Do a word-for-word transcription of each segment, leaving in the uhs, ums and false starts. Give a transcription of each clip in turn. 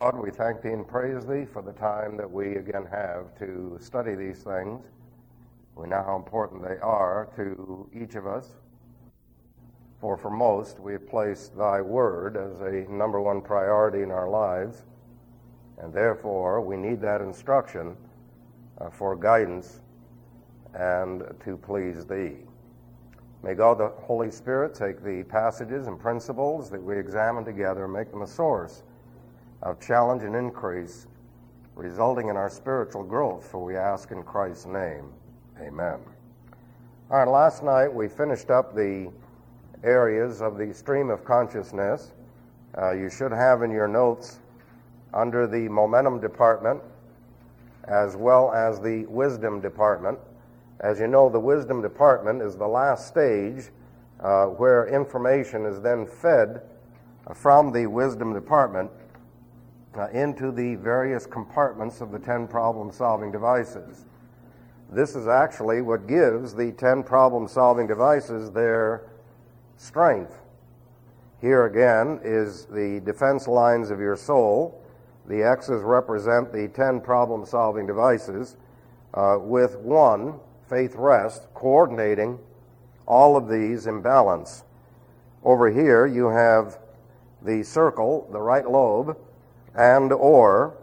Lord, we thank Thee and praise Thee for the time that we again have to study these things. We know how important they are to each of us. For for most, we have placed Thy Word as a number one priority in our lives, and therefore we need that instruction uh, for guidance and to please Thee. May God the Holy Spirit take the passages and principles that we examine together and make them a source of challenge and increase, resulting in our spiritual growth, for we ask in Christ's name. Amen. All right, last night we finished up the areas of the stream of consciousness. Uh, you should have in your notes under the momentum department as well as the wisdom department. As you know, the wisdom department is the last stage uh, where information is then fed uh, from the wisdom department uh, into the various compartments of the ten problem-solving devices. This is actually what gives the ten problem-solving devices their strength. Here again is the defense lines of your soul. The X's represent the ten problem-solving devices, uh, with one, faith rest, coordinating all of these in balance. Over here you have the circle, the right lobe, and or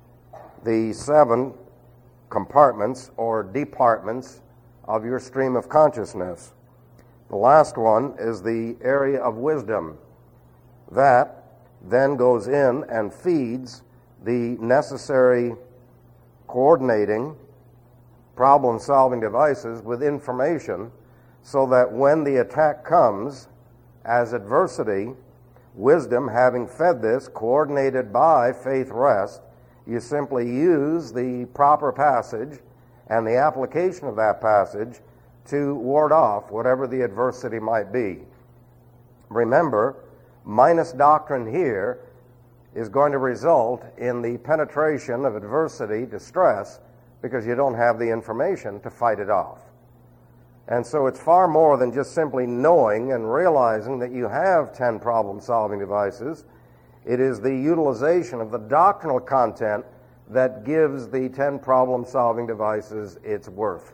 the seven compartments or departments of your stream of consciousness. The last one is the area of wisdom. That then goes in and feeds the necessary coordinating problem-solving devices with information so that when the attack comes as adversity, wisdom, having fed this, coordinated by faith rest, you simply use the proper passage and the application of that passage to ward off whatever the adversity might be. Remember, minus doctrine here is going to result in the penetration of adversity, distress, because you don't have the information to fight it off. And so it's far more than just simply knowing and realizing that you have ten problem-solving devices. It is the utilization of the doctrinal content that gives the ten problem-solving devices its worth.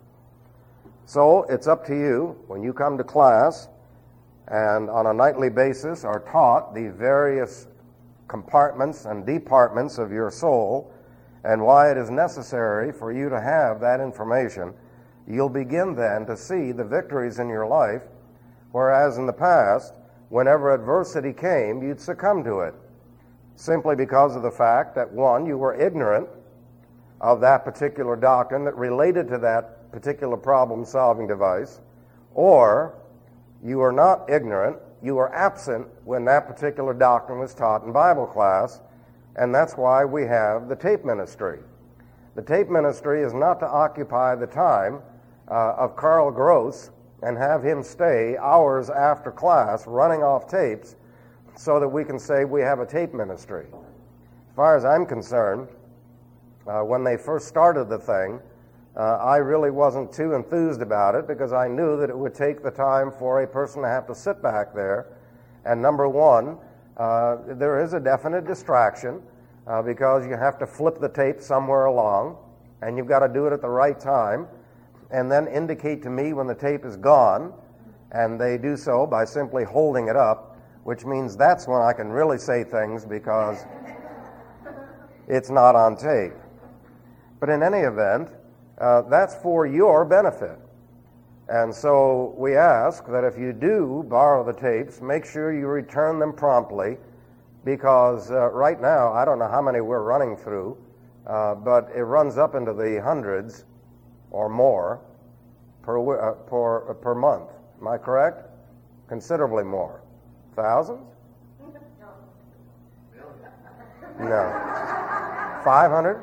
So it's up to you, when you come to class and on a nightly basis are taught the various compartments and departments of your soul and why it is necessary for you to have that information, you'll begin then to see the victories in your life, whereas in the past, whenever adversity came, you'd succumb to it, simply because of the fact that, one, you were ignorant of that particular doctrine that related to that particular problem-solving device, or you were not ignorant, you were absent when that particular doctrine was taught in Bible class, and that's why we have the tape ministry. The tape ministry is not to occupy the time uh, of Carl Gross and have him stay hours after class running off tapes so that we can say we have a tape ministry. As far as I'm concerned, uh, when they first started the thing, uh, I really wasn't too enthused about it because I knew that it would take the time for a person to have to sit back there. And number one, uh, there is a definite distraction uh, because you have to flip the tape somewhere along, and you've got to do it at the right time, and then indicate to me when the tape is gone, and they do so by simply holding it up, which means that's when I can really say things because it's not on tape. But in any event, uh, that's for your benefit. And so we ask that if you do borrow the tapes, make sure you return them promptly, because uh, right now, I don't know how many we're running through, uh, but it runs up into the hundreds or more per, uh, per, uh, per month. Am I correct? Considerably more. Thousands? No. Five hundred?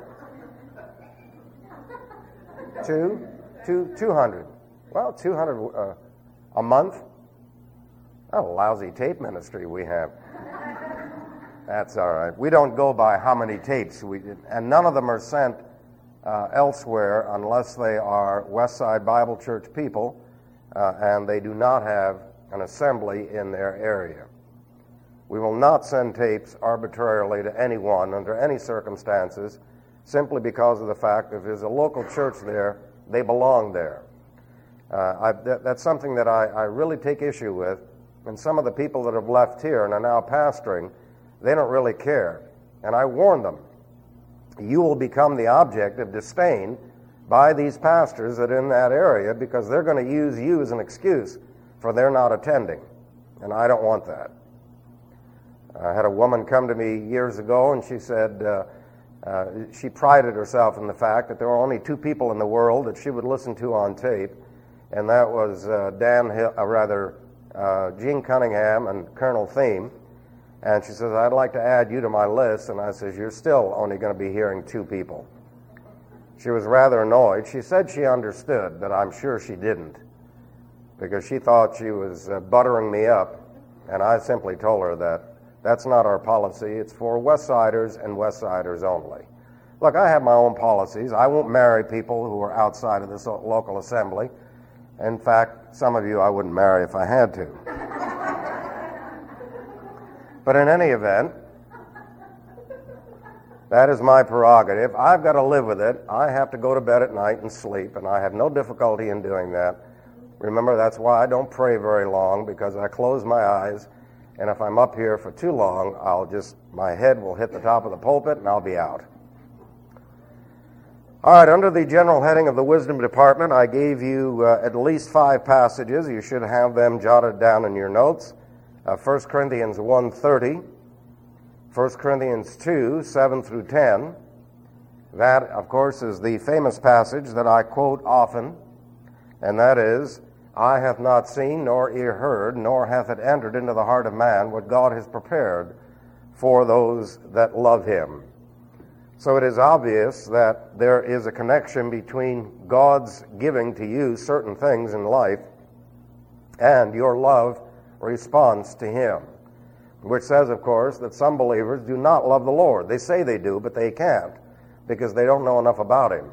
Two? Two? Two hundred. Well, two hundred uh, a month? What a lousy tape ministry we have. That's all right. We don't go by how many tapes we did, and none of them are sent uh, elsewhere unless they are Westside Bible Church people, uh, and they do not have an assembly in their area. We will not send tapes arbitrarily to anyone under any circumstances, simply because of the fact that if there's a local church there, they belong there. Uh, I, that, that's something that I, I really take issue with, and some of the people that have left here and are now pastoring, they don't really care. And I warn them, you will become the object of disdain by these pastors that are in that area, because they're going to use you as an excuse for their not attending, and I don't want that. I had a woman come to me years ago, and she said uh, uh, she prided herself in the fact that there were only two people in the world that she would listen to on tape, and that was uh, Dan Hill, uh, rather uh, Gene Cunningham and Colonel Thiem. And she says, I'd like to add you to my list. And I says, you're still only going to be hearing two people. She was rather annoyed. She said she understood, but I'm sure she didn't, because she thought she was uh, buttering me up. And I simply told her that that's not our policy. It's for West Siders and West Siders only. Look, I have my own policies. I won't marry people who are outside of this local assembly. In fact, some of you I wouldn't marry if I had to. But in any event, that is my prerogative. I've got to live with it. I have to go to bed at night and sleep, and I have no difficulty in doing that. Remember, that's why I don't pray very long, because I close my eyes, and if I'm up here for too long, I'll just, my head will hit the top of the pulpit, and I'll be out. All right, under the general heading of the Wisdom Department, I gave you uh, at least five passages. You should have them jotted down in your notes. Uh, First Corinthians one thirty, First Corinthians two, seven through ten. That, of course, is the famous passage that I quote often, and that is, Eye hath not seen, nor ear heard, nor hath it entered into the heart of man what God has prepared for those that love him. So it is obvious that there is a connection between God's giving to you certain things in life and your love response to him, which says, of course, that some believers do not love the Lord. They say they do, but they can't, because they don't know enough about him.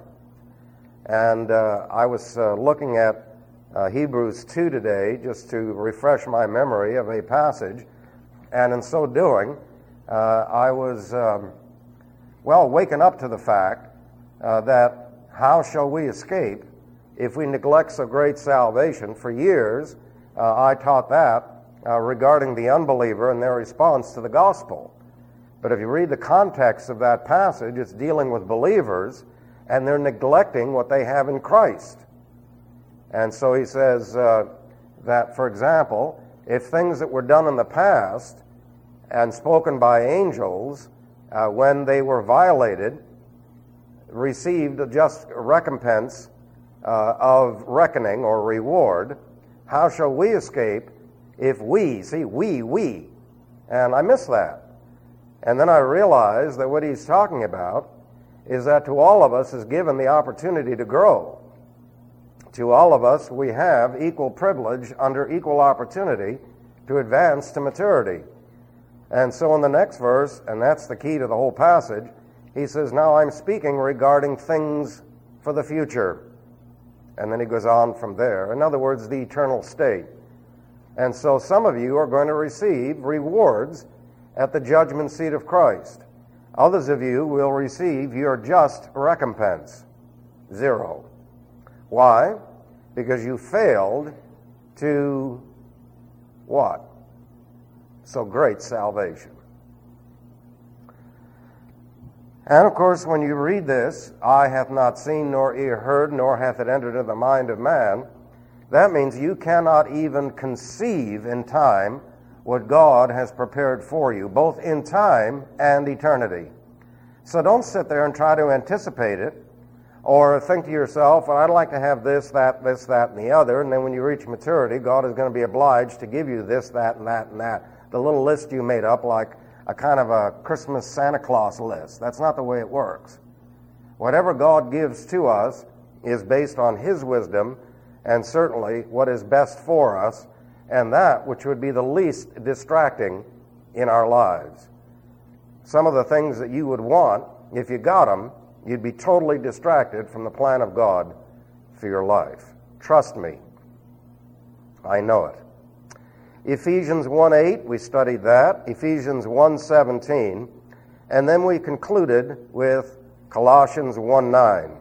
And uh, I was uh, looking at uh, Hebrews two today, just to refresh my memory of a passage, and in so doing, uh, I was, um, well, waken up to the fact uh, that how shall we escape if we neglect so great salvation? For years, uh, I taught that Uh, regarding the unbeliever and their response to the gospel. But if you read the context of that passage, it's dealing with believers, and they're neglecting what they have in Christ. And so he says uh, that, for example, if things that were done in the past and spoken by angels uh, when they were violated received a just recompense uh, of reckoning or reward, how shall we escape if we, see, we, we, and I miss that. And then I realized that what he's talking about is that to all of us is given the opportunity to grow. To all of us, we have equal privilege under equal opportunity to advance to maturity. And so in the next verse, and that's the key to the whole passage, he says, now I'm speaking regarding things for the future. And then he goes on from there. In other words, the eternal state. And so some of you are going to receive rewards at the judgment seat of Christ. Others of you will receive your just recompense. Zero. Why? Because you failed to what? So great salvation. And of course, when you read this, eye hath not seen, nor ear heard, nor hath it entered into the mind of man, that means you cannot even conceive in time what God has prepared for you, both in time and eternity. So don't sit there and try to anticipate it, or think to yourself, well, I'd like to have this, that, this, that, and the other, and then when you reach maturity, God is going to be obliged to give you this, that, and that, and that. The little list you made up like a kind of a Christmas Santa Claus list. That's not the way it works. Whatever God gives to us is based on his wisdom, and certainly what is best for us, and that which would be the least distracting in our lives. Some of the things that you would want, if you got them, you'd be totally distracted from the plan of God for your life. Trust me. I know it. Ephesians one eight, we studied that. Ephesians one seventeen. And then we concluded with Colossians one nine.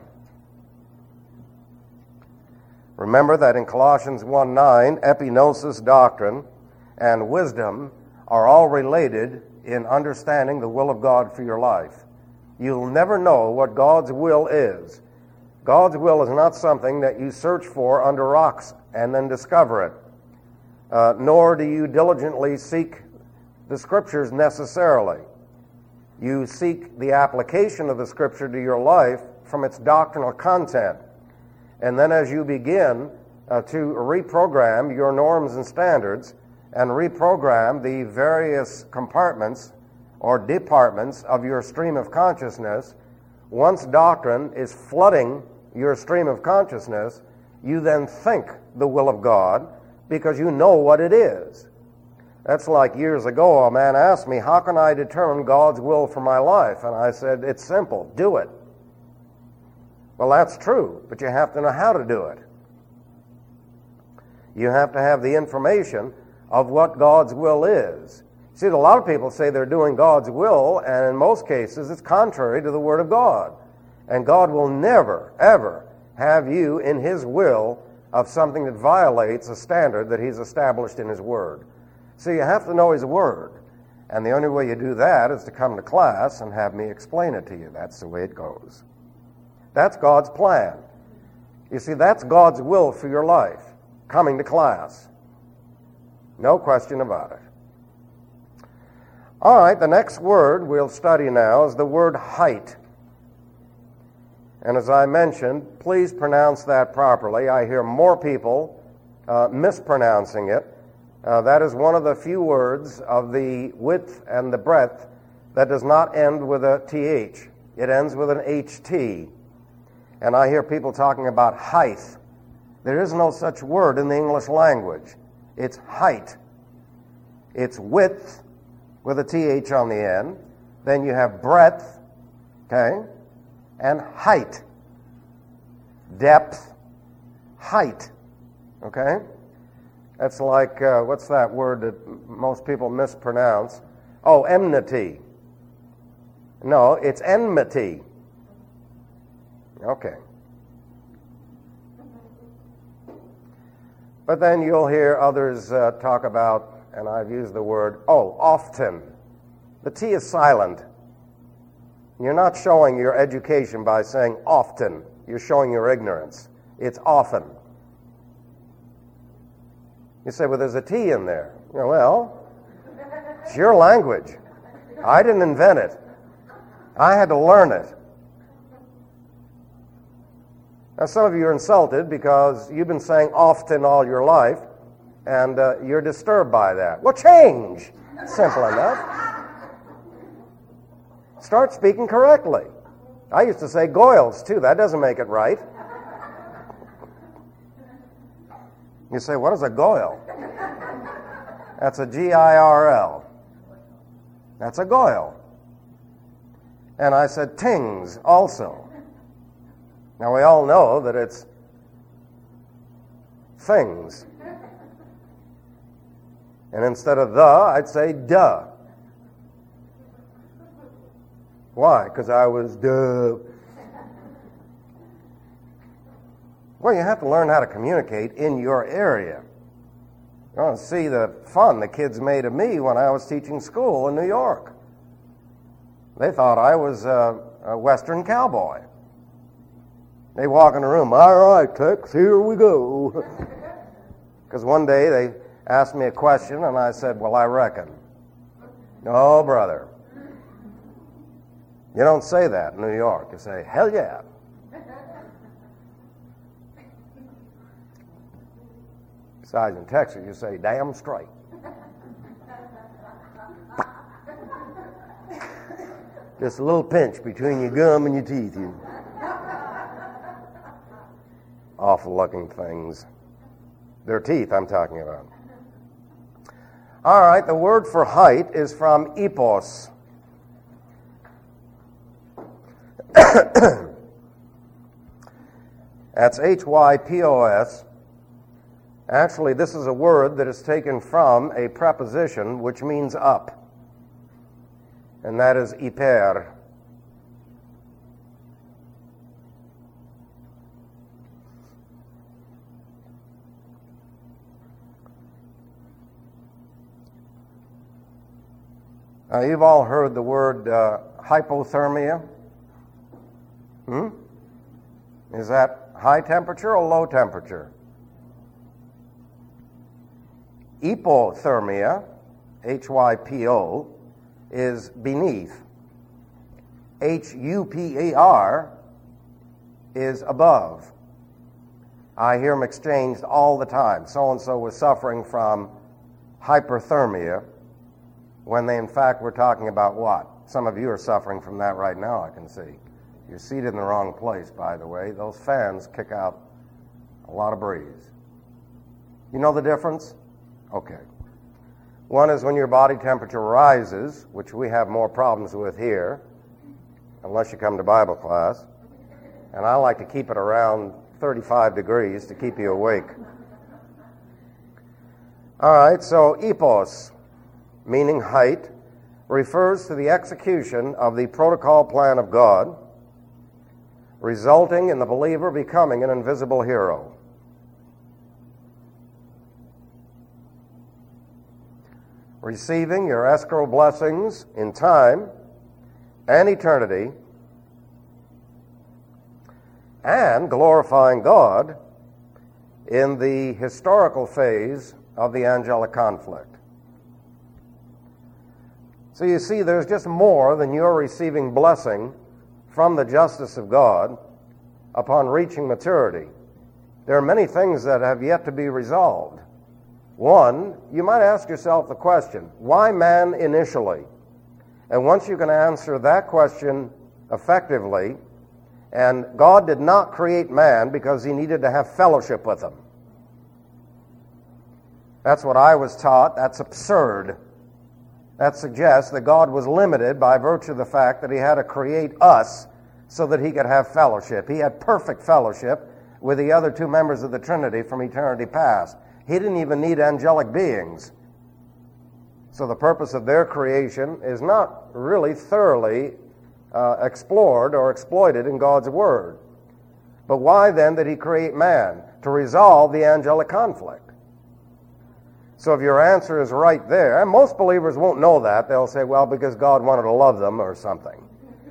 Remember that in Colossians one nine, epignosis doctrine and wisdom are all related in understanding the will of God for your life. You'll never know what God's will is. God's will is not something that you search for under rocks and then discover it. Uh, nor do you diligently seek the Scriptures necessarily. You seek the application of the Scripture to your life from its doctrinal content. And then as you begin uh, to reprogram your norms and standards and reprogram the various compartments or departments of your stream of consciousness, once doctrine is flooding your stream of consciousness, you then think the will of God because you know what it is. That's like years ago, a man asked me, how can I determine God's will for my life? And I said, it's simple, do it. Well, that's true, but you have to know how to do it. You have to have the information of what God's will is. See, a lot of people say they're doing God's will, and in most cases it's contrary to the Word of God. And God will never, ever have you in His will of something that violates a standard that He's established in His Word. So you have to know His Word. And the only way you do that is to come to class and have me explain it to you. That's the way it goes. That's God's plan. You see, that's God's will for your life, coming to class. No question about it. All right, the next word we'll study now is the word height. And as I mentioned, please pronounce that properly. I hear more people uh, mispronouncing it. Uh, that is one of the few words of the width and the breadth that does not end with a T H. It ends with an H T. And I hear people talking about height. There is no such word in the English language. It's height. It's width with a T H on the end. Then you have breadth, okay, and height. Depth, height, okay? That's like, uh, what's that word that most people mispronounce? Oh, enmity. No, it's enmity. Okay. But then you'll hear others uh, talk about, and I've used the word, oh, often. The T is silent. You're not showing your education by saying often. You're showing your ignorance. It's often. You say, well, there's a T in there. You know, well, it's your language. I didn't invent it. I had to learn it. Now, some of you are insulted because you've been saying often all your life, and uh, you're disturbed by that. Well, change. Simple enough. Start speaking correctly. I used to say goils, too. That doesn't make it right. You say, what is a goil? That's a G I R L. That's a goil. And I said tings also. Now, we all know that it's things. And instead of the, I'd say duh. Why? Because I was duh. Well, you have to learn how to communicate in your area. You want to see the fun the kids made of me when I was teaching school in New York. They thought I was a, a Western cowboy. They walk in the room, all right, Tex, here we go. Because one day they asked me a question, and I said, well, I reckon. Oh, brother. You don't say that in New York. You say, hell yeah. Besides, in Texas, you say, damn straight. Just a little pinch between your gum and your teeth. You awful-looking things. They're teeth I'm talking about. All right, the word for height is from epos. That's H Y P O S. Actually, this is a word that is taken from a preposition which means up, and that is hyper. Uh, you've all heard the word uh, hypothermia. Hmm? Is that high temperature or low temperature? Hypothermia, H Y P O, is beneath. H U P E R is above. I hear them exchanged all the time. So-and-so was suffering from hyperthermia, when they in fact were talking about what? Some of you are suffering from that right now, I can see. You're seated in the wrong place, by the way. Those fans kick out a lot of breeze. You know the difference? Okay. One is when your body temperature rises, which we have more problems with here, unless you come to Bible class. And I like to keep it around thirty-five degrees to keep you awake. All right, so epos, meaning height, refers to the execution of the protocol plan of God, resulting in the believer becoming an invisible hero. Receiving your escrow blessings in time and eternity, and glorifying God in the historical phase of the angelic conflict. So you see, there's just more than your receiving blessing from the justice of God upon reaching maturity. There are many things that have yet to be resolved. One, you might ask yourself the question, why man initially? And once you can answer that question effectively, and God did not create man because he needed to have fellowship with him. That's what I was taught. That's absurd. That suggests that God was limited by virtue of the fact that he had to create us so that he could have fellowship. He had perfect fellowship with the other two members of the Trinity from eternity past. He didn't even need angelic beings. So the purpose of their creation is not really thoroughly uh, explored or exploited in God's Word. But why then did he create man? To resolve the angelic conflict. So if your answer is right there, and most believers won't know that, they'll say, well, because God wanted to love them or something.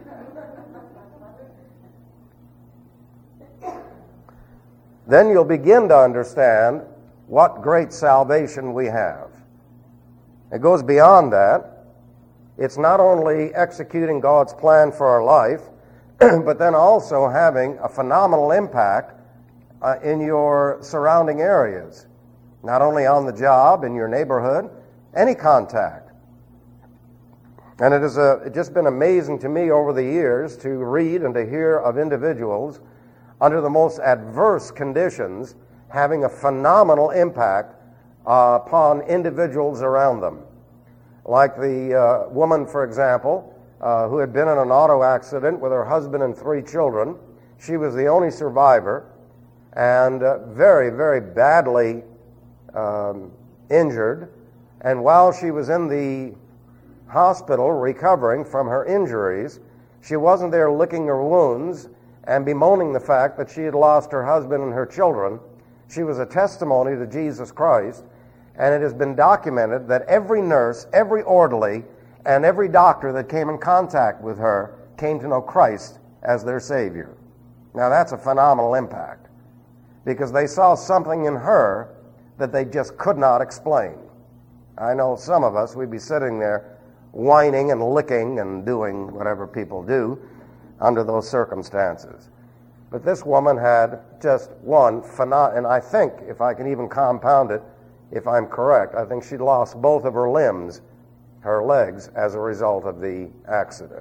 Then you'll begin to understand what great salvation we have. It goes beyond that. It's not only executing God's plan for our life, but then also having a phenomenal impact uh, in your surrounding areas. Not only on the job, in your neighborhood, any contact. And it has uh, just been amazing to me over the years to read and to hear of individuals under the most adverse conditions having a phenomenal impact uh, upon individuals around them. Like the uh, woman, for example, uh, who had been in an auto accident with her husband and three children. She was the only survivor and uh, very, very badly Um, injured, and while she was in the hospital recovering from her injuries, she wasn't there licking her wounds and bemoaning the fact that she had lost her husband and her children. She was a testimony to Jesus Christ, and it has been documented that every nurse, every orderly, and every doctor that came in contact with her came to know Christ as their Savior. Now that's a phenomenal impact, because they saw something in her that they just could not explain. I know some of us, we'd be sitting there whining and licking and doing whatever people do under those circumstances. But this woman had just one phenomenal, and I think, if I can even compound it, if I'm correct, I think she'd lost both of her limbs, her legs, as a result of the accident.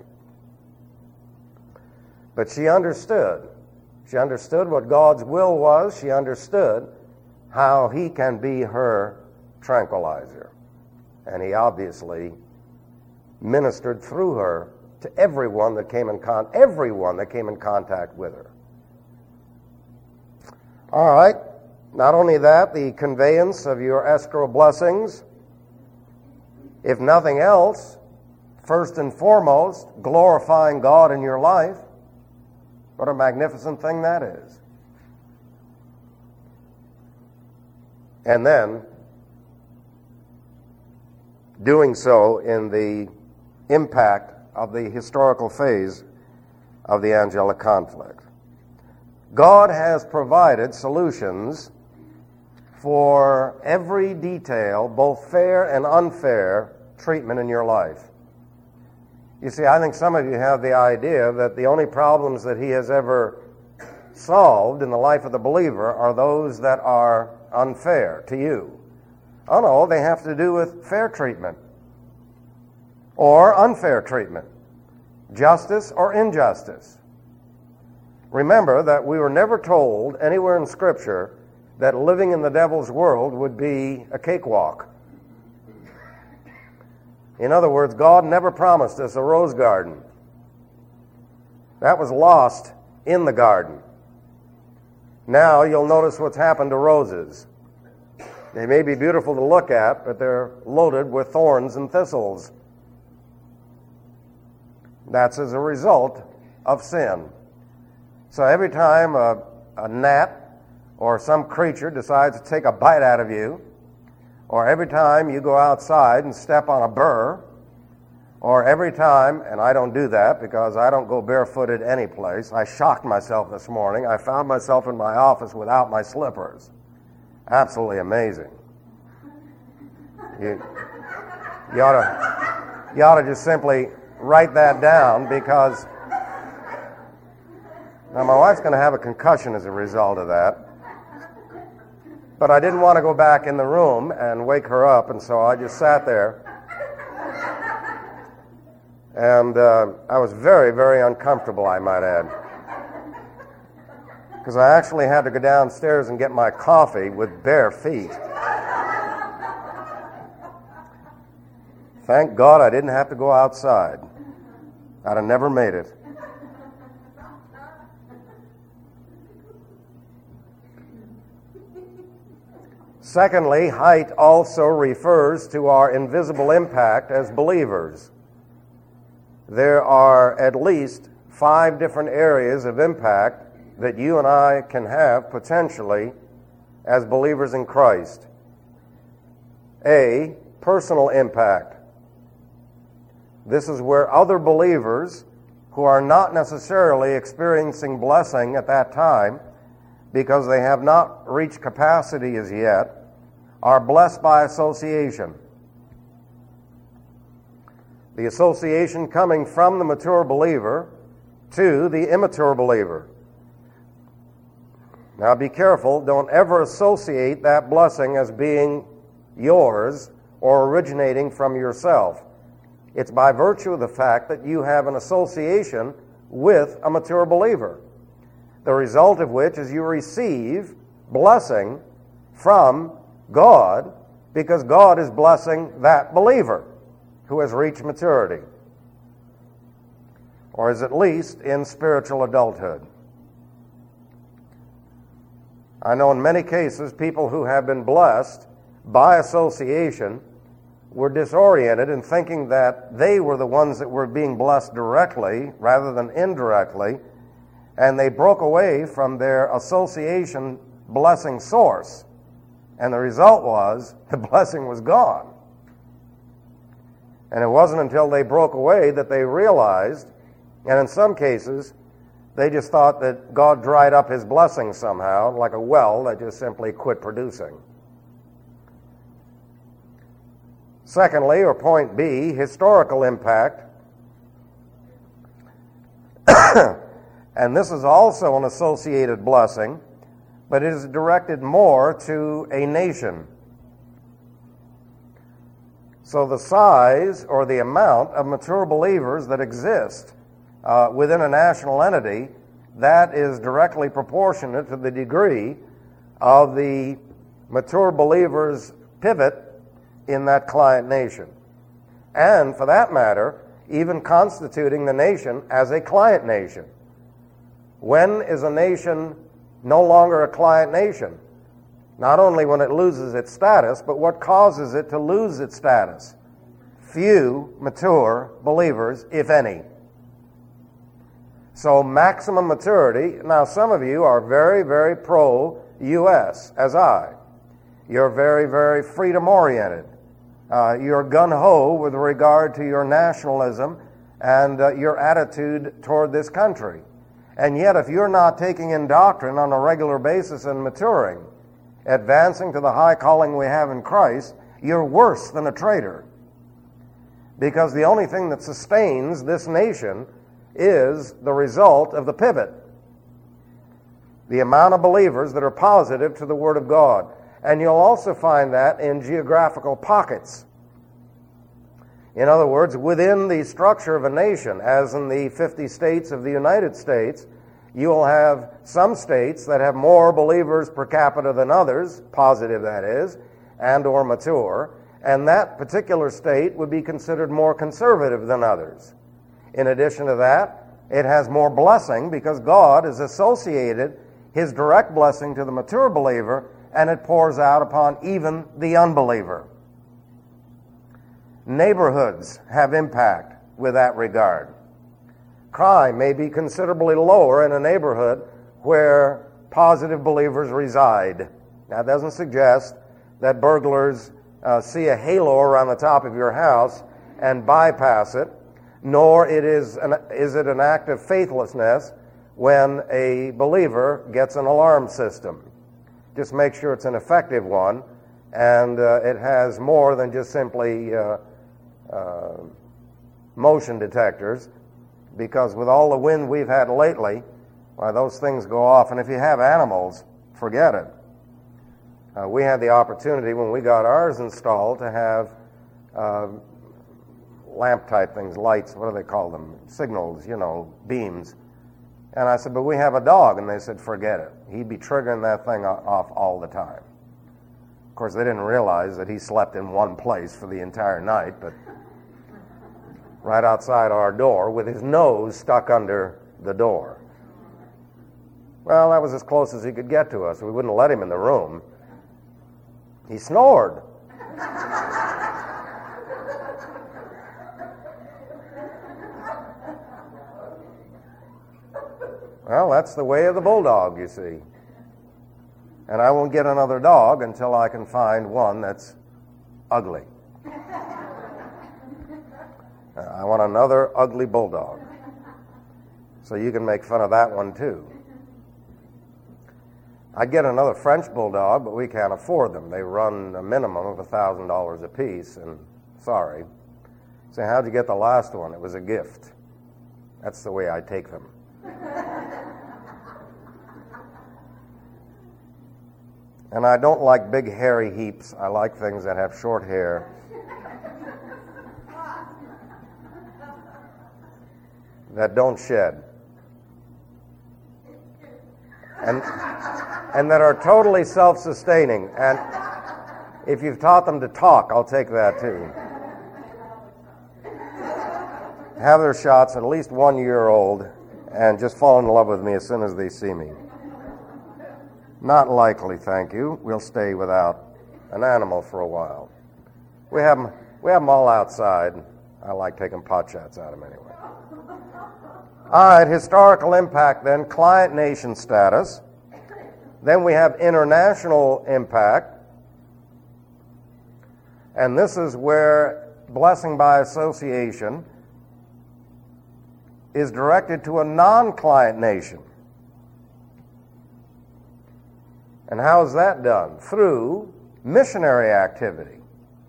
But she understood. She understood what God's will was. She understood how he can be her tranquilizer. And he obviously ministered through her to everyone that came in con- everyone that came in contact with her. All right. Not only that, the conveyance of your escrow blessings, if nothing else, first and foremost, glorifying God in your life. What a magnificent thing that is. And then, doing so in the impact of the historical phase of the angelic conflict. God has provided solutions for every detail, both fair and unfair treatment in your life. You see, I think some of you have the idea that the only problems that he has ever solved in the life of the believer are those that are unfair to you. Oh no, they have to do with fair treatment or unfair treatment, justice or injustice. Remember that we were never told anywhere in Scripture that living in the devil's world would be a cakewalk. In other words, God never promised us a rose garden. That was lost in the garden. Now you'll notice what's happened to roses. They may be beautiful to look at, but they're loaded with thorns and thistles. That's as a result of sin. So every time a, a gnat or some creature decides to take a bite out of you, or every time you go outside and step on a burr, or every time, and I don't do that because I don't go barefooted any place. I shocked myself this morning. I found myself in my office without my slippers. Absolutely amazing. You, you ought to, you ought to just simply write that down, because now my wife's going to have a concussion as a result of that. But I didn't want to go back in the room and wake her up, and so I just sat there. And uh, I was very, very uncomfortable, I might add. Because I actually had to go downstairs and get my coffee with bare feet. Thank God I didn't have to go outside. I'd have never made it. Secondly, height also refers to our invisible impact as believers. There are at least five different areas of impact that you and I can have potentially as believers in Christ. A, personal impact. This is where other believers who are not necessarily experiencing blessing at that time, because they have not reached capacity as yet, are blessed by association. The association coming from the mature believer to the immature believer. Now be careful, don't ever associate that blessing as being yours or originating from yourself. It's by virtue of the fact that you have an association with a mature believer, the result of which is you receive blessing from God, because God is blessing that believer who has reached maturity, or is at least in spiritual adulthood. I know in many cases people who have been blessed by association were disoriented in thinking that they were the ones that were being blessed directly rather than indirectly, and they broke away from their association blessing source. And the result was the blessing was gone. And it wasn't until they broke away that they realized, and in some cases, they just thought that God dried up his blessing somehow, like a well that just simply quit producing. Secondly, or point B, historical impact. And this is also an associated blessing, but it is directed more to a nation. So the size or the amount of mature believers that exist uh, within a national entity, that is directly proportionate to the degree of the mature believers' pivot in that client nation. And for that matter, even constituting the nation as a client nation. When is a nation no longer a client nation? Not only when it loses its status, but what causes it to lose its status? Few mature believers, if any. So maximum maturity. Now some of you are very, very pro-U S, as I. You're very, very freedom-oriented. Uh, you're gun-ho with regard to your nationalism and uh, your attitude toward this country. And yet if you're not taking in doctrine on a regular basis and maturing, advancing to the high calling we have in Christ, you're worse than a traitor. Because the only thing that sustains this nation is the result of the pivot. The amount of believers that are positive to the Word of God. And you'll also find that in geographical pockets. In other words, within the structure of a nation, as in the fifty states of the United States, you will have some states that have more believers per capita than others, positive that is, and or mature, and that particular state would be considered more conservative than others. In addition to that, it has more blessing because God has associated His direct blessing to the mature believer, and it pours out upon even the unbeliever. Neighborhoods have impact with that regard. Crime may be considerably lower in a neighborhood where positive believers reside. That doesn't suggest that burglars uh, see a halo around the top of your house and bypass it, nor it is, an, is it an act of faithlessness when a believer gets an alarm system. Just make sure it's an effective one, and uh, it has more than just simply uh, uh, motion detectors, because with all the wind we've had lately, why, those things go off. And if you have animals, forget it. Uh, we had the opportunity when we got ours installed to have uh, lamp-type things, lights, what do they call them? Signals, you know, beams. And I said, but we have a dog. And they said, forget it. He'd be triggering that thing off all the time. Of course, they didn't realize that he slept in one place for the entire night, but right outside our door with his nose stuck under the door. Well, that was as close as he could get to us. We wouldn't let him in the room. He snored. Well, that's the way of the bulldog, you see. And I won't get another dog until I can find one that's ugly. I want another ugly bulldog. So you can make fun of that one too. I'd get another French bulldog, but we can't afford them. They run a minimum of one thousand dollars a piece, and sorry. So how'd you get the last one? It was a gift. That's the way I take them. And I don't like big hairy heaps. I like things that have short hair. That don't shed. And, and that are totally self-sustaining. And if you've taught them to talk, I'll take that too. Have their shots at least one year old and just fall in love with me as soon as they see me. Not likely, thank you. We'll stay without an animal for a while. We have them, we have them all outside. I like taking pot shots at them anyway. All right, historical impact then, client nation status. Then we have international impact. And this is where blessing by association is directed to a non-client nation. And how is that done? Through missionary activity.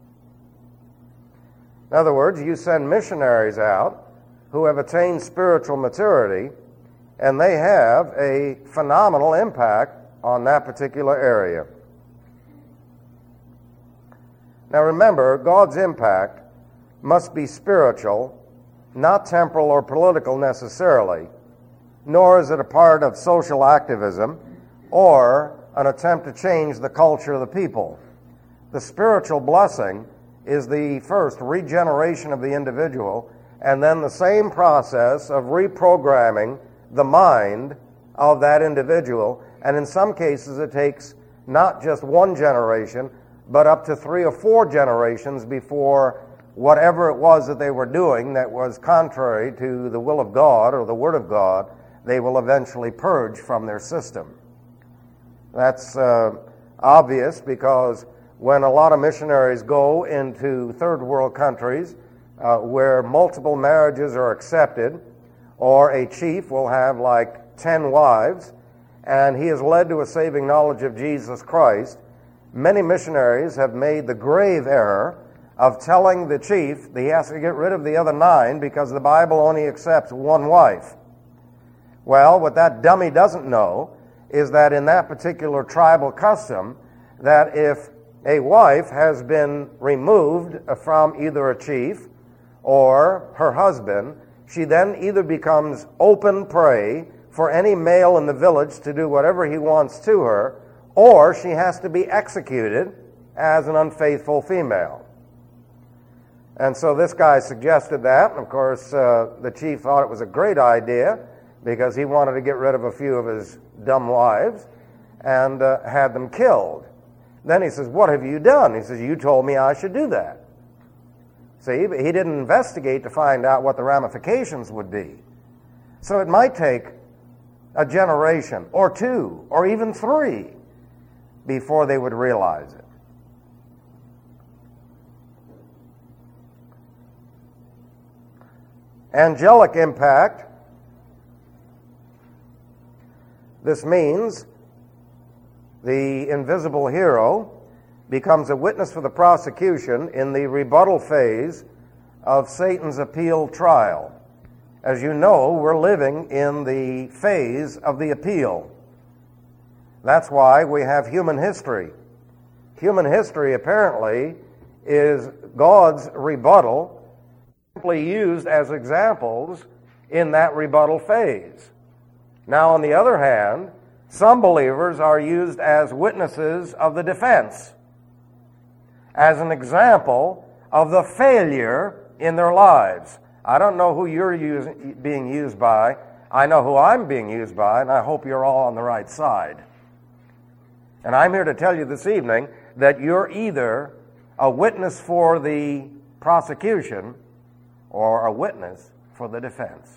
In other words, you send missionaries out who have attained spiritual maturity, and they have a phenomenal impact on that particular area. Now remember, God's impact must be spiritual, not temporal or political necessarily, nor is it a part of social activism or an attempt to change the culture of the people. The spiritual blessing is the first regeneration of the individual, and then the same process of reprogramming the mind of that individual. And in some cases it takes not just one generation, but up to three or four generations before whatever it was that they were doing that was contrary to the will of God or the Word of God, they will eventually purge from their system. That's uh, obvious because when a lot of missionaries go into third world countries uh, where multiple marriages are accepted, or a chief will have like ten wives, and he is led to a saving knowledge of Jesus Christ, many missionaries have made the grave error of telling the chief that he has to get rid of the other nine because the Bible only accepts one wife. Well, what that dummy doesn't know is that in that particular tribal custom, that if a wife has been removed from either a chief or her husband, she then either becomes open prey for any male in the village to do whatever he wants to her, or she has to be executed as an unfaithful female. And so this guy suggested that, and of course uh, the chief thought it was a great idea because he wanted to get rid of a few of his dumb wives and uh, had them killed. Then he says, "What have you done?" He says, "You told me I should do that." See, but he didn't investigate to find out what the ramifications would be. So it might take a generation or two or even three before they would realize it. Angelic impact. This means the invisible hero becomes a witness for the prosecution in the rebuttal phase of Satan's appeal trial. As you know, we're living in the phase of the appeal. That's why we have human history. Human history, apparently, is God's rebuttal, simply used as examples in that rebuttal phase. Now, on the other hand, some believers are used as witnesses of the defense, as an example of the failure in their lives. I don't know who you're using, being used by. I know who I'm being used by, and I hope you're all on the right side. And I'm here to tell you this evening that you're either a witness for the prosecution or a witness for the defense.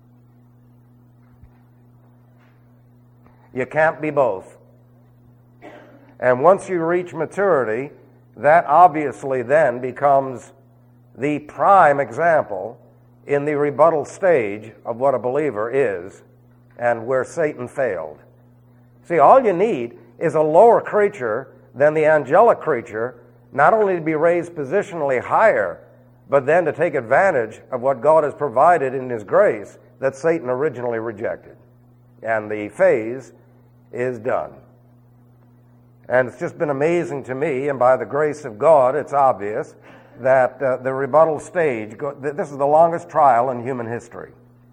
You can't be both. And once you reach maturity, that obviously then becomes the prime example in the rebuttal stage of what a believer is and where Satan failed. See, all you need is a lower creature than the angelic creature, not only to be raised positionally higher, but then to take advantage of what God has provided in His grace that Satan originally rejected. And the phase is done. And it's just been amazing to me, and by the grace of God, it's obvious that uh, the rebuttal stage, go, this is the longest trial in human history.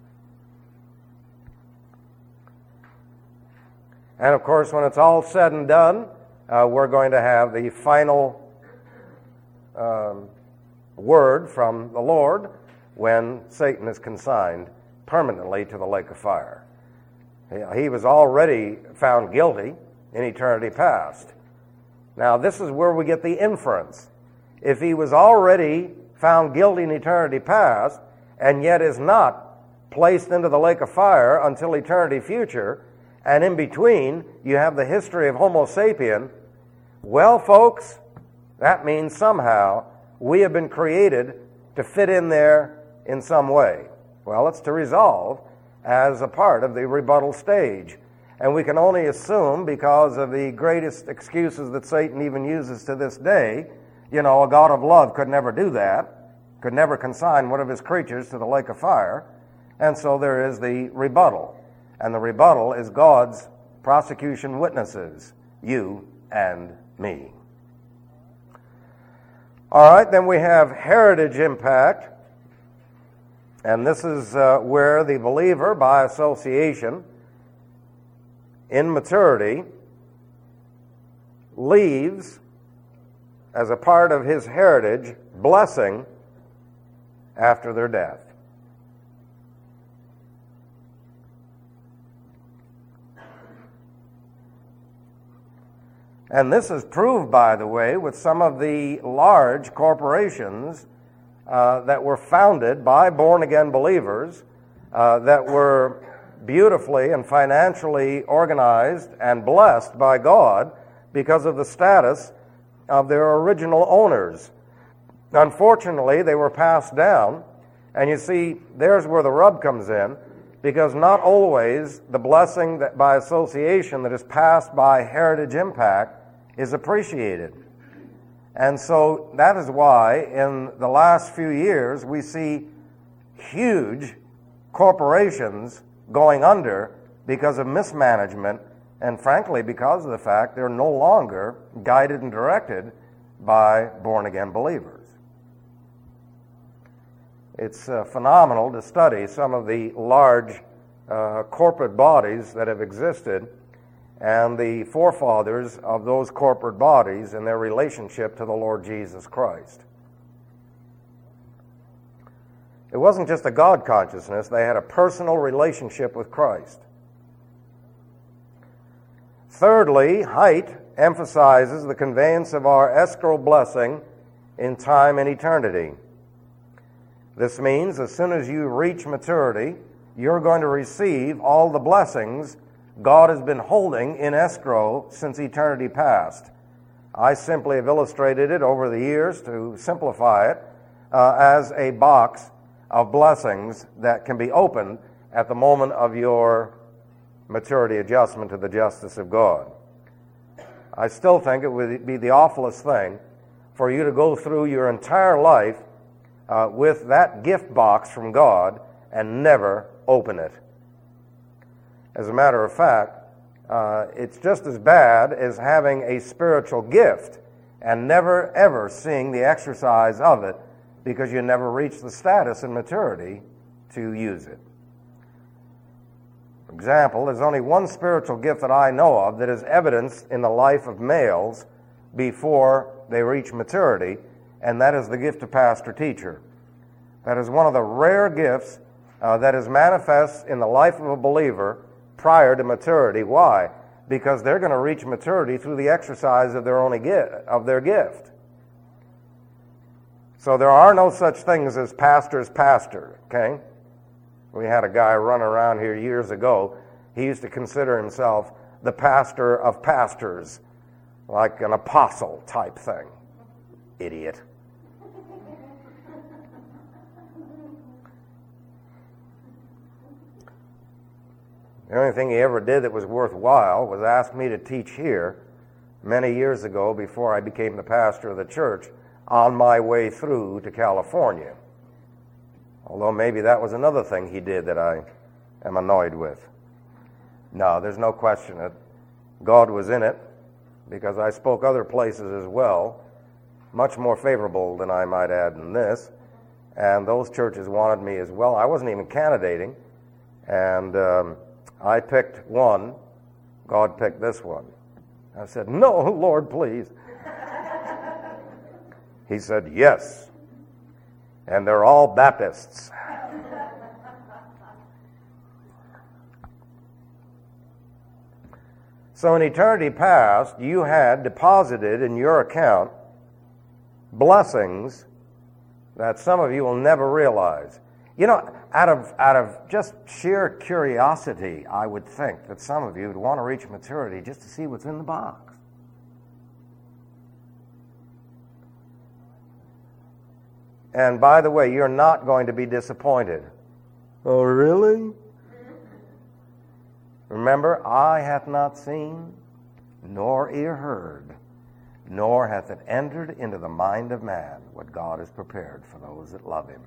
And of course, when it's all said and done, uh, we're going to have the final um, word from the Lord when Satan is consigned permanently to the lake of fire. He was already found guilty in eternity past. Now, this is where we get the inference. If he was already found guilty in eternity past, and yet is not placed into the lake of fire until eternity future, and in between you have the history of Homo sapien, well, folks, that means somehow we have been created to fit in there in some way. Well, it's to resolve as a part of the rebuttal stage. And we can only assume, because of the greatest excuses that Satan even uses to this day, you know, a God of love could never do that, could never consign one of his creatures to the lake of fire. And so there is the rebuttal. And the rebuttal is God's prosecution witnesses, you and me. All right, then we have heritage impact. And this is uh, where the believer, by association, in maturity, leaves, as a part of his heritage, blessing after their death. And this is proved, by the way, with some of the large corporations uh, that were founded by born-again believers uh, that were beautifully and financially organized and blessed by God because of the status of their original owners. Unfortunately, they were passed down, and you see, there's where the rub comes in, because not always the blessing that by association that is passed by Heritage Impact is appreciated. And so that is why in the last few years we see huge corporations going under because of mismanagement, and frankly because of the fact they're no longer guided and directed by born-again believers. It's uh, phenomenal to study some of the large uh, corporate bodies that have existed and the forefathers of those corporate bodies and their relationship to the Lord Jesus Christ. It wasn't just a God consciousness, they had a personal relationship with Christ. Thirdly, height emphasizes the conveyance of our escrow blessing in time and eternity. This means as soon as you reach maturity, you're going to receive all the blessings God has been holding in escrow since eternity past. I simply have illustrated it over the years to simplify it uh, as a box of blessings that can be opened at the moment of your maturity adjustment to the justice of God. I still think it would be the awfulest thing for you to go through your entire life uh, with that gift box from God and never open it. As a matter of fact, uh, it's just as bad as having a spiritual gift and never ever seeing the exercise of it because you never reach the status and maturity to use it. For example, there's only one spiritual gift that I know of that is evidenced in the life of males before they reach maturity, and that is the gift of pastor-teacher. That is one of the rare gifts uh, that is manifest in the life of a believer prior to maturity. Why? Because they're going to reach maturity through the exercise of their own of their gift. So there are no such things as pastor's pastor, okay? We had a guy run around here years ago. He used to consider himself the pastor of pastors, like an apostle type thing. Idiot. The only thing he ever did that was worthwhile was ask me to teach here many years ago before I became the pastor of the church on my way through to California. Although maybe that was another thing he did that I am annoyed with. No, there's no question that God was in it because I spoke other places as well, much more favorable than I might add in this, and those churches wanted me as well. I wasn't even candidating, and um, I picked one. God picked this one. I said, "No, Lord, please." He said, "Yes." And they're all Baptists. So in eternity past, you had deposited in your account blessings that some of you will never realize. You know, out of out of just sheer curiosity, I would think that some of you would want to reach maturity just to see what's in the box. And by the way, you're not going to be disappointed. Oh, really? Remember, eye hath not seen, nor ear heard, nor hath it entered into the mind of man what God has prepared for those that love him.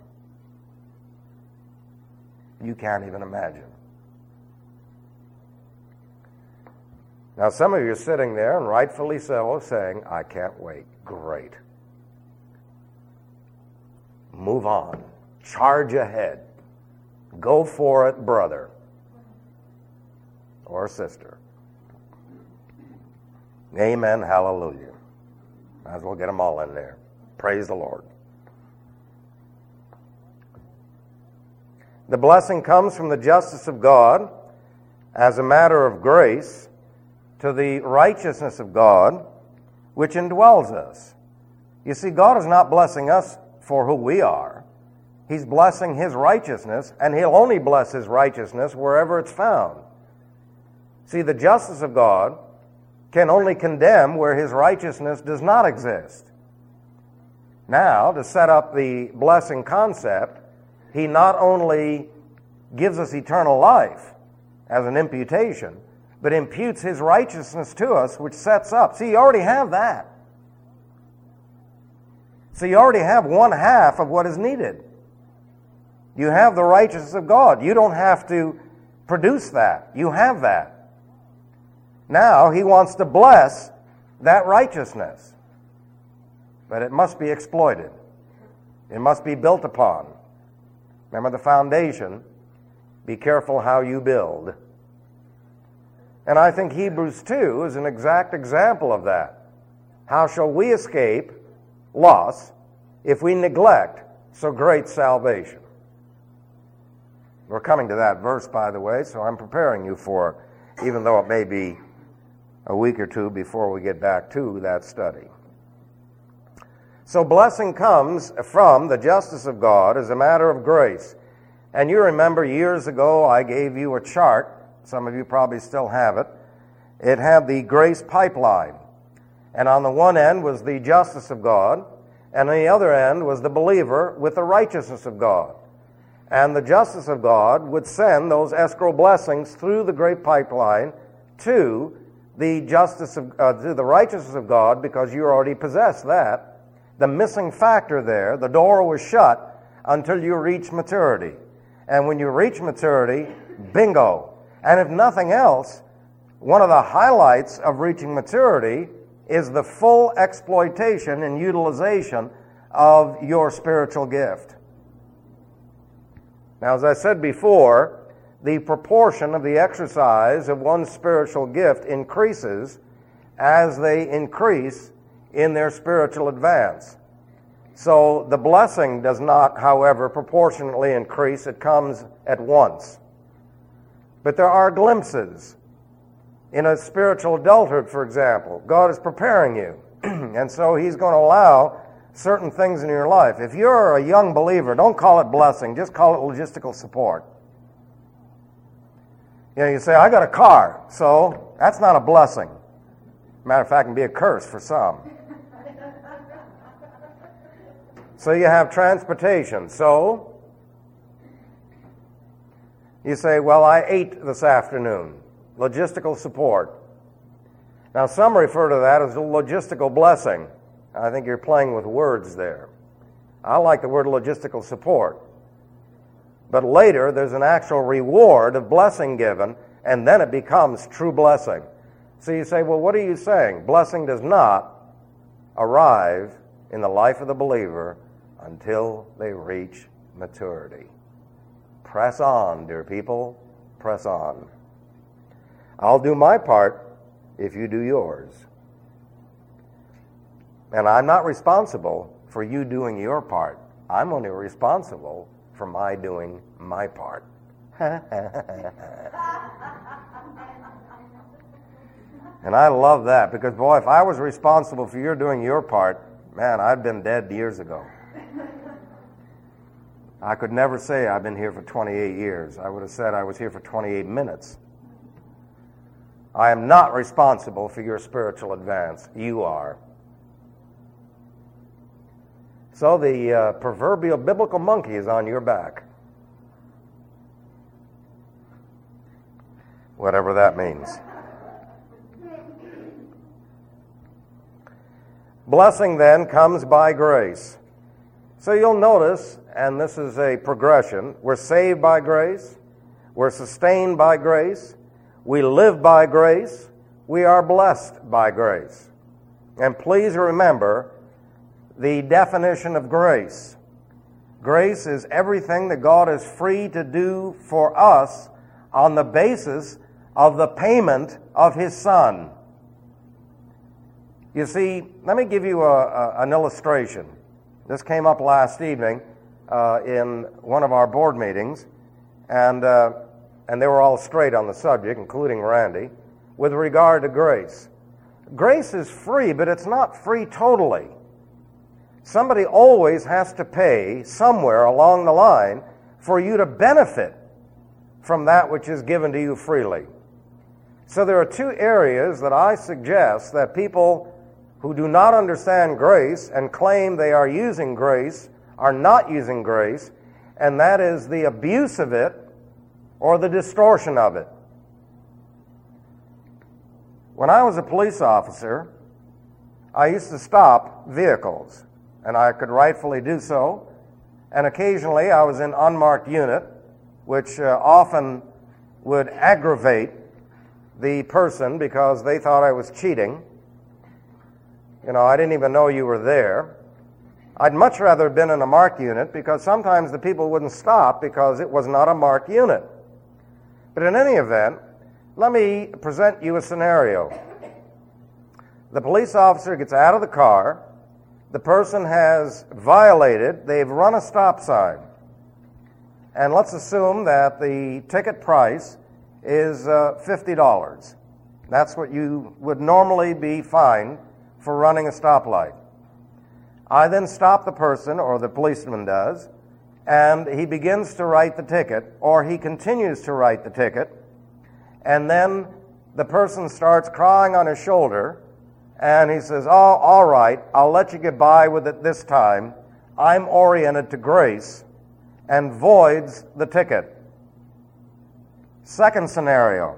You can't even imagine. Now, some of you are sitting there, and rightfully so, saying, "I can't wait." Great. Move on. Charge ahead. Go for it, brother or sister. Amen. Hallelujah. Might as well get them all in there. Praise the Lord. The blessing comes from the justice of God as a matter of grace to the righteousness of God which indwells us. You see, God is not blessing us for who we are. He's blessing His righteousness, and He'll only bless His righteousness wherever it's found. See, the justice of God can only condemn where His righteousness does not exist. Now, to set up the blessing concept, He not only gives us eternal life as an imputation, but imputes His righteousness to us, which sets up. See, you already have that. So you already have one half of what is needed. You have the righteousness of God. You don't have to produce that. You have that. Now, He wants to bless that righteousness. But it must be exploited. It must be built upon. Remember the foundation. Be careful how you build. And I think Hebrews two is an exact example of that. How shall we escape loss if we neglect so great salvation? We're coming to that verse, by the way, so I'm preparing you for it, even though it may be a week or two before we get back to that study. So blessing comes from the justice of God as a matter of grace. And you remember years ago I gave you a chart. Some of you probably still have it. It had the grace pipeline. And on the one end was the justice of God, and on the other end was the believer with the righteousness of God. And the justice of God would send those escrow blessings through the great pipeline to the justice of uh, to the righteousness of God, because you already possess that. The missing factor there, the door was shut until you reach maturity. And when you reach maturity, bingo. And if nothing else, one of the highlights of reaching maturity is the full exploitation and utilization of your spiritual gift. Now, as I said before, the proportion of the exercise of one's spiritual gift increases as they increase in their spiritual advance. So the blessing does not, however, proportionately increase. It comes at once. But there are glimpses. In a spiritual adulthood, for example, God is preparing you. And so He's going to allow certain things in your life. If you're a young believer, don't call it blessing, just call it logistical support. You know, you say, I got a car, so that's not a blessing. Matter of fact, it can be a curse for some. So you have transportation. So you say, well, I ate this afternoon. Logistical support. Now, some refer to that as a logistical blessing. I think you're playing with words there. I like the word logistical support. But later, there's an actual reward of blessing given, and then it becomes true blessing. So you say, well, what are you saying? Blessing does not arrive in the life of the believer until they reach maturity. Press on, dear people. Press on. I'll do my part if you do yours. And I'm not responsible for you doing your part. I'm only responsible for my doing my part. And I love that, because, boy, if I was responsible for your doing your part, man, I'd been dead years ago. I could never say I've been here for twenty-eight years. I would have said I was here for twenty-eight minutes. I am not responsible for your spiritual advance. You are. So the uh, proverbial biblical monkey is on your back. Whatever that means. Blessing then comes by grace. So you'll notice, and this is a progression, we're saved by grace, we're sustained by grace, we live by grace, we are blessed by grace. And please remember the definition of grace. Grace is everything that God is free to do for us on the basis of the payment of His Son. You see, let me give you a, a, an illustration. This came up last evening uh, in one of our board meetings, and uh, and they were all straight on the subject, including Randy, with regard to grace. Grace is free, but it's not free totally. Somebody always has to pay somewhere along the line for you to benefit from that which is given to you freely. So there are two areas that I suggest that people who do not understand grace and claim they are using grace are not using grace, and that is the abuse of it or the distortion of it. When I was a police officer, I used to stop vehicles, and I could rightfully do so. And occasionally I was in unmarked unit, which uh, often would aggravate the person because they thought I was cheating. You know, I didn't even know you were there. I'd much rather have been in a marked unit because sometimes the people wouldn't stop because it was not a marked unit. But in any event, let me present you a scenario. The police officer gets out of the car. The person has violated, they've run a stop sign. And let's assume that the ticket price is uh, fifty dollars. That's what you would normally be fined for running a stoplight. I then stop the person, or the policeman does, and he begins to write the ticket, or he continues to write the ticket, and then the person starts crying on his shoulder, and he says, oh, all right, I'll let you get by with it this time. I'm oriented to grace, and voids the ticket. Second scenario.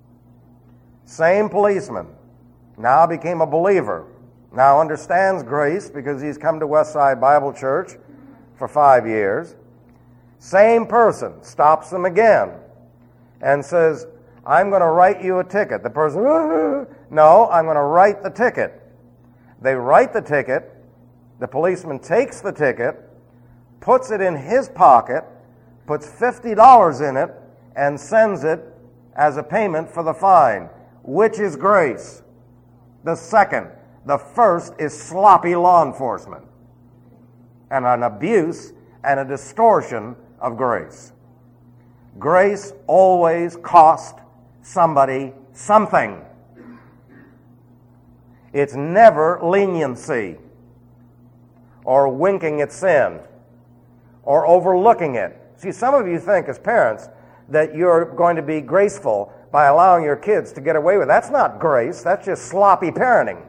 Same policeman, now became a believer, now understands grace because he's come to Westside Bible Church for five years. Same person stops them again and says, I'm going to write you a ticket. The person, no, I'm going to write the ticket. They write the ticket. The policeman takes the ticket, puts it in his pocket, puts fifty dollars in it, and sends it as a payment for the fine. Which is grace? The second. The first is sloppy law enforcement and an abuse and a distortion of grace. Grace always costs somebody something. It's never leniency or winking at sin or overlooking it. See, some of you think as parents that you're going to be graceful by allowing your kids to get away with it. That's not grace. That's just sloppy parenting.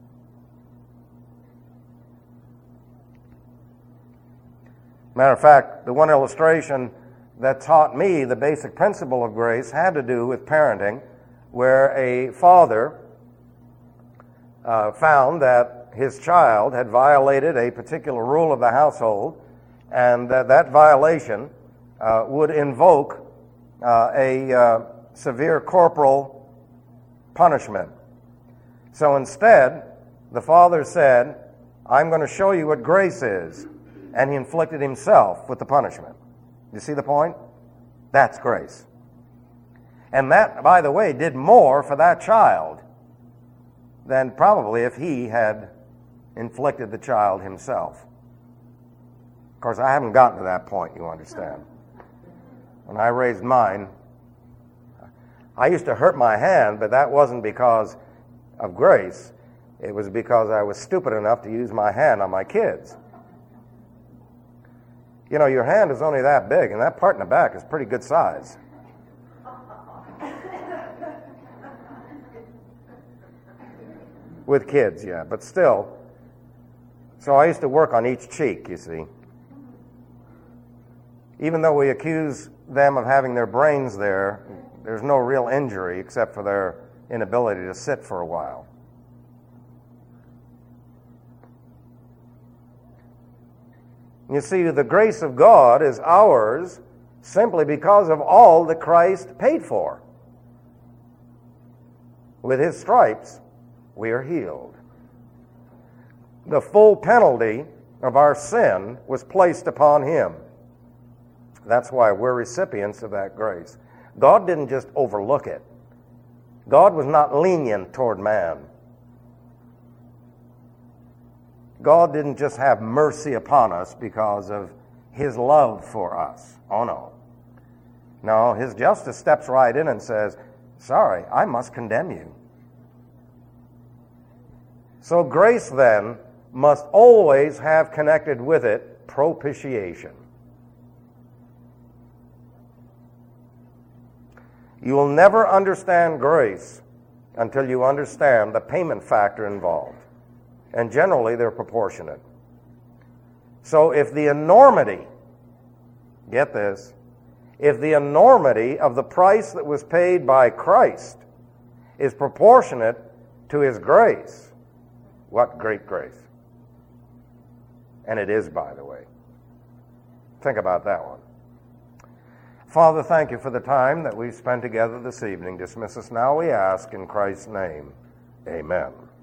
Matter of fact, the one illustration that taught me the basic principle of grace had to do with parenting, where a father uh, found that his child had violated a particular rule of the household, and that that violation uh, would invoke uh, a uh, severe corporal punishment. So instead, the father said, I'm going to show you what grace is. And he inflicted himself with the punishment. You see the point? That's grace. And that, by the way, did more for that child than probably if he had inflicted the child himself. Of course, I haven't gotten to that point, you understand. When I raised mine, I used to hurt my hand, but that wasn't because of grace. It was because I was stupid enough to use my hand on my kids. You know, your hand is only that big, and that part in the back is pretty good size. With kids, yeah, but still. So I used to work on each cheek, you see. Even though we accuse them of having their brains there, there's no real injury except for their inability to sit for a while. You see, the grace of God is ours simply because of all that Christ paid for. With his stripes, we are healed. The full penalty of our sin was placed upon him. That's why we're recipients of that grace. God didn't just overlook it. God was not lenient toward man. God didn't just have mercy upon us because of his love for us. Oh, no. No, his justice steps right in and says, sorry, I must condemn you. So grace then must always have connected with it propitiation. You will never understand grace until you understand the payment factor involved. And generally, they're proportionate. So if the enormity, get this, if the enormity of the price that was paid by Christ is proportionate to his grace, what great grace. And it is, by the way. Think about that one. Father, thank you for the time that we've spent together this evening. Dismiss us now, we ask, in Christ's name. Amen.